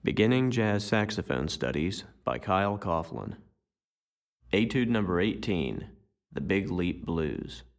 Beginning Jazz Saxophone Studies by Kyle Coughlin. Etude number 18, The Big Leap Blues.